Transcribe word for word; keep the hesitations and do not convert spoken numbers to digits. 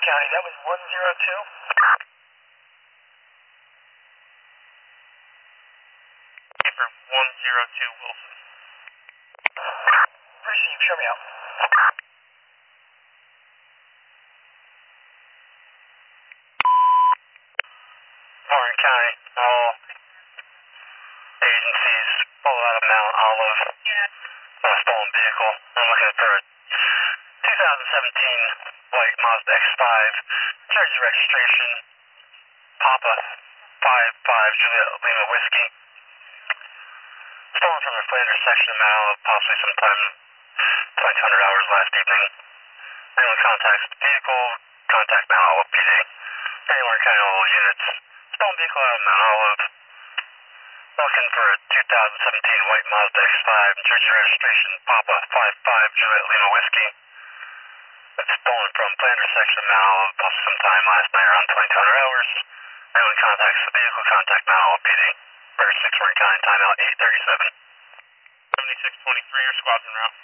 County, that was one zero two. For one zero two Wilson. Receive, show me out. Warren County, all agencies pull out of Mount Olive on a stolen vehicle. I'm looking for a two thousand seventeen white Mazda X five, Jersey registration, Papa five five Juliet Lima Whiskey. Stolen from the Flanders section of Mount Olive, possibly sometime twenty-two hundred hours last evening. Anyone contacts the vehicle, contact Mount Olive P D. Anyone County all units. Stolen vehicle out of Mount Olive. Looking for a two thousand seventeen white Mazda X five, Jersey registration, Papa five five Juliet Lima Whiskey. It's stolen from Flanders section of Mount Olive, possibly sometime last night around twenty-two hundred hours. Anyone contacts the vehicle, contact Mount Olive P D. First six Warren County, timeout eight thirty-seven. seventy-six twenty-three, your squadron route.